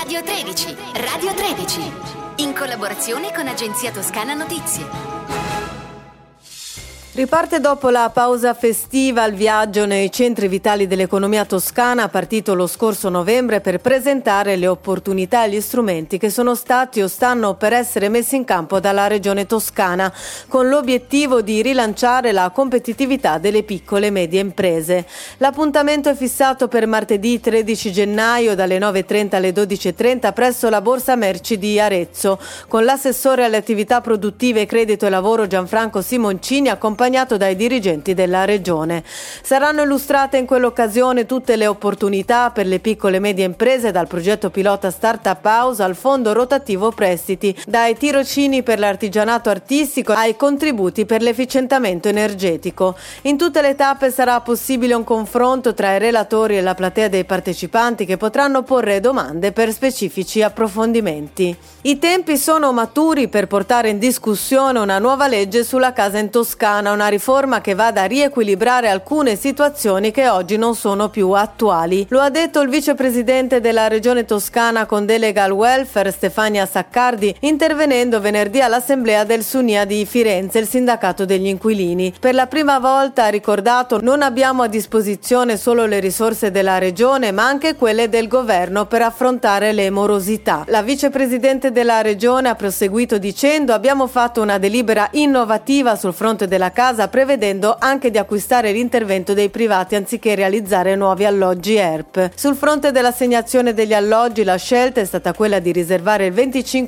Radio 13, Radio 13, in collaborazione con Agenzia Toscana Notizie. Riparte dopo la pausa festiva il viaggio nei centri vitali dell'economia toscana, partito lo scorso novembre per presentare le opportunità e gli strumenti che sono stati o stanno per essere messi in campo dalla Regione Toscana, con l'obiettivo di rilanciare la competitività delle piccole e medie imprese. L'appuntamento è fissato per martedì 13 gennaio dalle 9.30 alle 12.30 presso la Borsa Merci di Arezzo, con l'assessore alle attività produttive, credito e lavoro Gianfranco Simoncini, accompagnato dai dirigenti della Regione. Saranno illustrate in quell'occasione tutte le opportunità per le piccole e medie imprese, dal progetto pilota Startup House al fondo rotativo prestiti, dai tirocini per l'artigianato artistico ai contributi per l'efficientamento energetico. In tutte le tappe sarà possibile un confronto tra i relatori e la platea dei partecipanti, che potranno porre domande per specifici approfondimenti. I tempi sono maturi per portare in discussione una nuova legge sulla casa in Toscana, una riforma che vada a riequilibrare alcune situazioni che oggi non sono più attuali. Lo ha detto il vicepresidente della Regione Toscana con delega al welfare Stefania Saccardi, intervenendo venerdì all'assemblea del Sunia di Firenze, il sindacato degli inquilini. Per la prima volta, ha ricordato, non abbiamo a disposizione solo le risorse della Regione, ma anche quelle del governo per affrontare le morosità. La vicepresidente della Regione ha proseguito dicendo: abbiamo fatto una delibera innovativa sul fronte della casa, prevedendo anche di acquistare l'intervento dei privati anziché realizzare nuovi alloggi ERP. Sul fronte dell'assegnazione degli alloggi, la scelta è stata quella di riservare il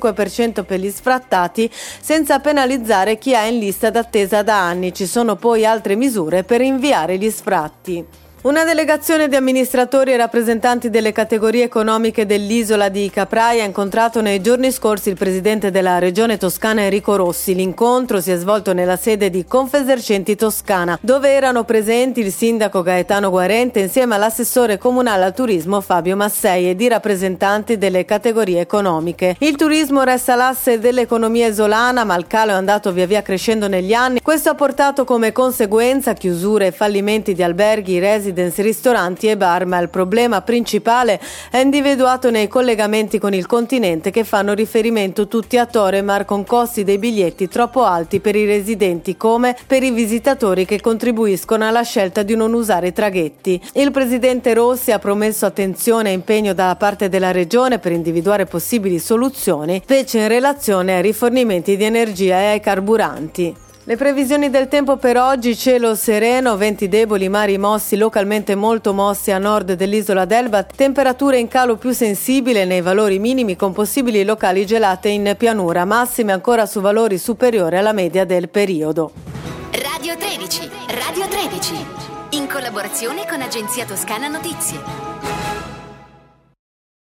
25% per gli sfrattati, senza penalizzare chi è in lista d'attesa da anni. Ci sono poi altre misure per rinviare gli sfratti. Una delegazione di amministratori e rappresentanti delle categorie economiche dell'isola di Capraia ha incontrato nei giorni scorsi il presidente della Regione Toscana Enrico Rossi. L'incontro si è svolto nella sede di Confesercenti Toscana, dove erano presenti il sindaco Gaetano Guarente insieme all'assessore comunale al turismo Fabio Massei ed i rappresentanti delle categorie economiche. Il turismo resta l'asse dell'economia isolana, ma il calo è andato via via crescendo negli anni. Questo ha portato come conseguenza chiusure e fallimenti di alberghi, residence, ristoranti e bar, ma il problema principale è individuato nei collegamenti con il continente, che fanno riferimento tutti a Torremar, con costi dei biglietti troppo alti per i residenti come per i visitatori, che contribuiscono alla scelta di non usare i traghetti. Il presidente Rossi ha promesso attenzione e impegno da parte della Regione per individuare possibili soluzioni, specie in relazione ai rifornimenti di energia e ai carburanti. Le previsioni del tempo per oggi: cielo sereno, venti deboli, mari mossi, localmente molto mossi a nord dell'isola d'Elba, temperature in calo più sensibile nei valori minimi, con possibili locali gelate in pianura, massime ancora su valori superiori alla media del periodo. Radio 13, Radio 13, in collaborazione con Agenzia Toscana Notizie.